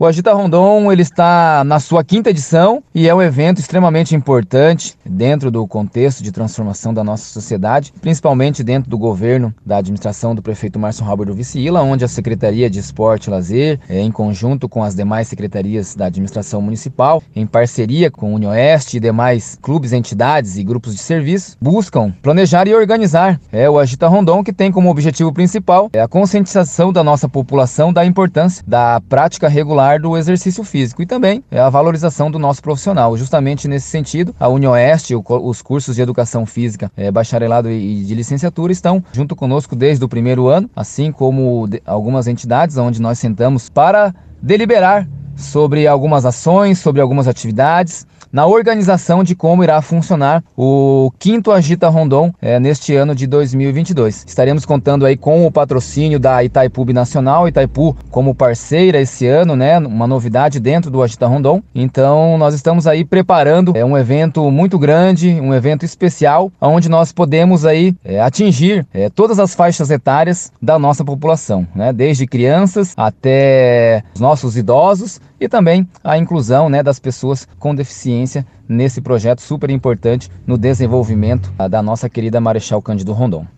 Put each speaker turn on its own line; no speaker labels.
O Agita Rondon ele está na sua 5ª edição e é um evento extremamente importante dentro do contexto de transformação da nossa sociedade, principalmente dentro do governo da administração do prefeito Márcio Halber do Vice-Ila, onde a Secretaria de Esporte e Lazer, em conjunto com as demais secretarias da administração municipal, em parceria com o Unioeste e demais clubes, entidades e grupos de serviço, buscam planejar e organizar o Agita Rondon, que tem como objetivo principal a conscientização da nossa população da importância da prática regular do exercício físico e também a valorização do nosso profissional. Justamente nesse sentido, a Unioeste, os cursos de educação física, bacharelado e de licenciatura estão junto conosco desde o primeiro ano, assim como algumas entidades onde nós sentamos para deliberar sobre algumas ações, sobre algumas atividades, na organização de como irá funcionar o 5º Agita Rondon neste ano de 2022. Estaremos contando aí com o patrocínio da Itaipu Binacional, Itaipu como parceira esse ano, né? Uma novidade dentro do Agita Rondon. Então nós estamos aí preparando um evento muito grande, um evento especial, onde nós podemos aí atingir todas as faixas etárias da nossa população, né? Desde crianças até os nossos idosos e também a inclusão, né, das pessoas com deficiência nesse projeto super importante no desenvolvimento da nossa querida Marechal Cândido Rondon.